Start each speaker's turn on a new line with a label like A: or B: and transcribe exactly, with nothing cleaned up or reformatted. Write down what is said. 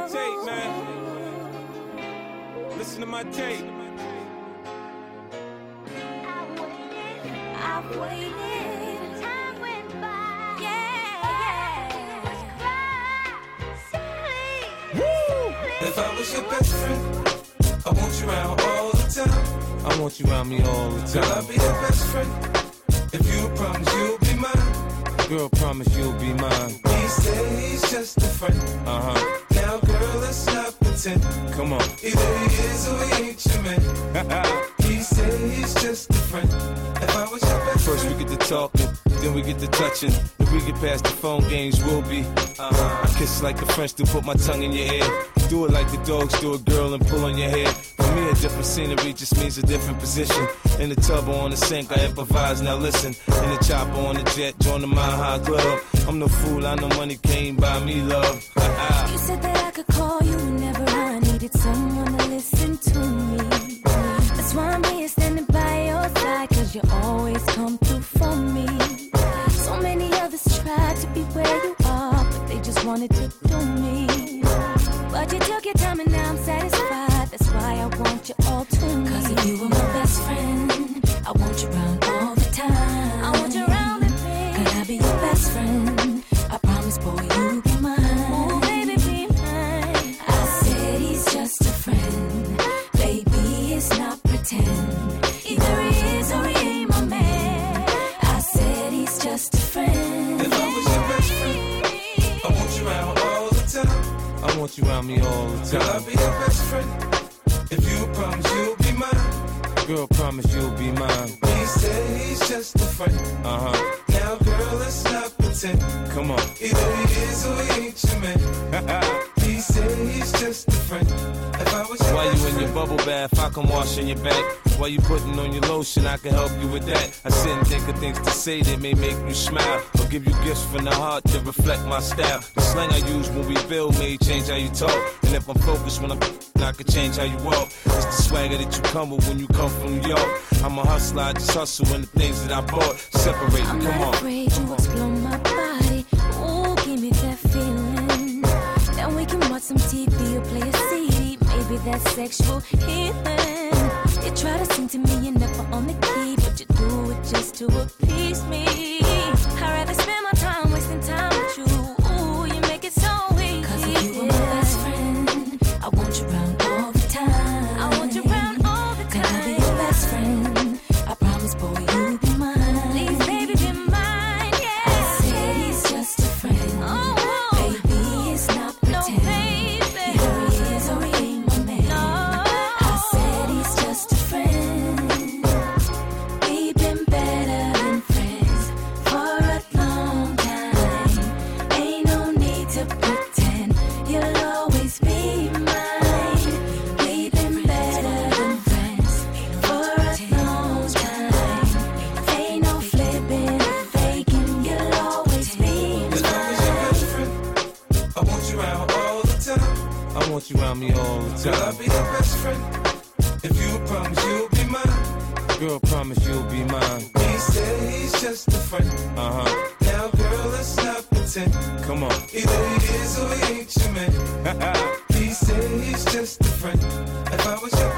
A: tape, man. Listen to my tape.
B: I've waited, time went by. Yeah, yeah.
C: If I was your best friend, I want you around all the time.
A: I want you around me all the time.
C: Girl, I'll be your best friend. If you promise you'll be mine.
A: Girl, promise you'll be mine.
C: He said he's just a friend.
A: Uh-huh.
C: Now, girl, let's not pretend.
A: Come on.
C: Either he is or he ain't your man. He said he's just a friend. If I was your best
A: First
C: friend.
A: we get to talking, then we get to touching. If we get past the phone games, we'll be. Uh-huh. I kiss like the French do, put my tongue in your ear. Do it like the dogs do a girl and pull on your hair. For me, a different scenery just means a different position. In the tub or on the sink, I improvise, now listen. In the chopper on the jet, join the Mile High Club. I'm no fool, I know money came by me, love.
B: You said that I could call you whenever I needed someone to listen to me. That's why I'm here standing by your side, cause you always come through for me. So many others tried to be where you are, but they just wanted to do me. But you took your time and now I'm satisfied. That's why I want you all to me. Cause if you were my best friend, I want you around all the time. I want you around with me. Could I be your best friend? I promise, boy, you'll be mine. Oh, baby, be mine. I said he's just a friend. Baby, it's not pretend. Either he is or he ain't my man. I said he's just a friend.
C: If I was your best friend, I want you around all the time.
A: I want you around me all the
C: Girl, I'll
A: time.
C: be your best friend. If you promise you'll be mine.
A: Girl, promise you'll be mine.
C: He said he's just a friend.
A: Uh-huh.
C: Now, girl, let's not pretend.
A: Come on.
C: Either he is or he ain't your man. He said he's just a friend. If I was your
A: While
C: best
A: you in your
C: friend.
A: bubble bath, I can wash on your back. While you putting on your lotion, I can help you with that. I sit and think of things to say that may make you smile, or give you gifts from the heart to reflect my style. The slang I use when we build may change how you talk, and if I'm focused when I'm I can change how you walk. It's the swagger that you come with when you come from New York. I'm a hustler, I just hustle in the things that I bought. Separate,
B: I'm
A: come
B: not
A: on.
B: afraid to explore my body. Ooh, give me that feeling. Then we can watch some T V or play a C D. Maybe that's sexual healing. You try to sing to me, you're never on the key, but you do it just to appease me. I'd rather spend my time wasting time with you. Ooh, you make it so easy. Cause if you were my best friend, I want you around all the time. I want you around all the time. Can I be your best friend? I promise, boy, you'll be mine. Please, baby, be mine, yeah. I said he's just a friend. Oh, baby, it's not pretend. No, baby. Either he is or he ain't my man. No. I said he's just a friend. We've been better than friends for a long time. Ain't no need to pretend. You'll always be mine. We've been better than friends for a long time. Ain't no flipping, faking. You'll always be
C: If I was your best friend, I want you around all the time.
A: I want you around me all the
C: Girl, I'll
A: time.
C: be your best friend. If you promise you'll be mine.
A: Girl, promise you'll be mine.
C: He said he's just a friend.
A: Uh-huh.
C: Now, girl, let's not pretend.
A: Come on.
C: Either he is or he ain't your man. He said he's just a friend. If I was your